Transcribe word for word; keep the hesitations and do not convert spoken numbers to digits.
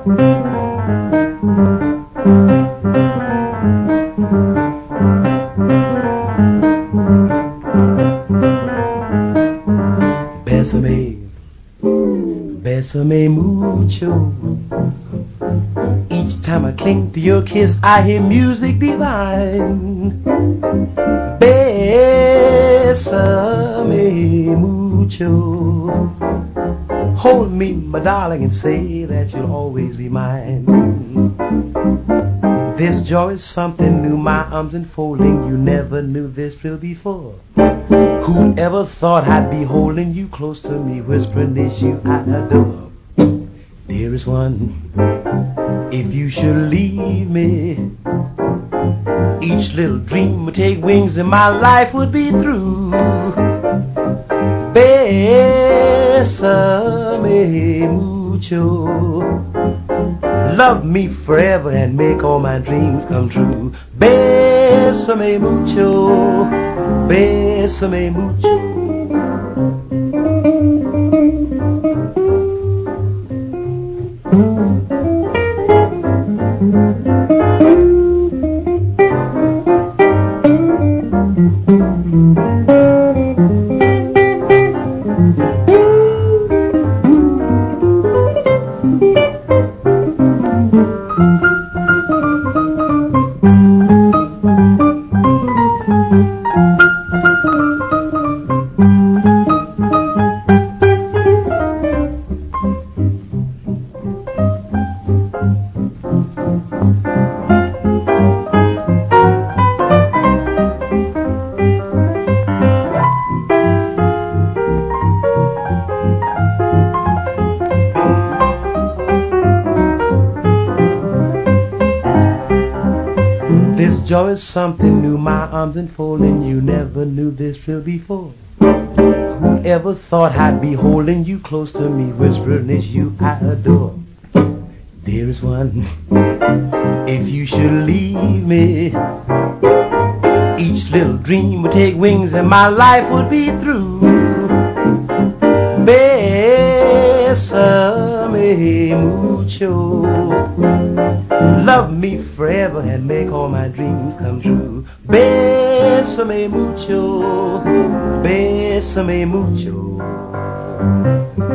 Bésame, bésame mucho. Each time I cling to your kiss, I hear music divine. Bésame mucho. Hold me, my darling, and say that you'll always be mine. This joy is something new, my arms enfolding. You never knew this thrill before. Who ever thought I'd be holding you close to me, whispering this you I adore? Dearest one, if you should leave me, each little dream would take wings and my life would be through. Bésame mucho. Love me forever and make all my dreams come true. Bésame mucho. Bésame mucho. This joy is something new, my arms enfolding. You never knew this thrill before. Whoever thought I'd be holding you close to me, whispering it's you I adore. Dearest one, if you should leave me, each little dream would take wings and my life would be through. Bésame mucho. Love me forever and make all my dreams come true. Bésame mucho. Bésame mucho.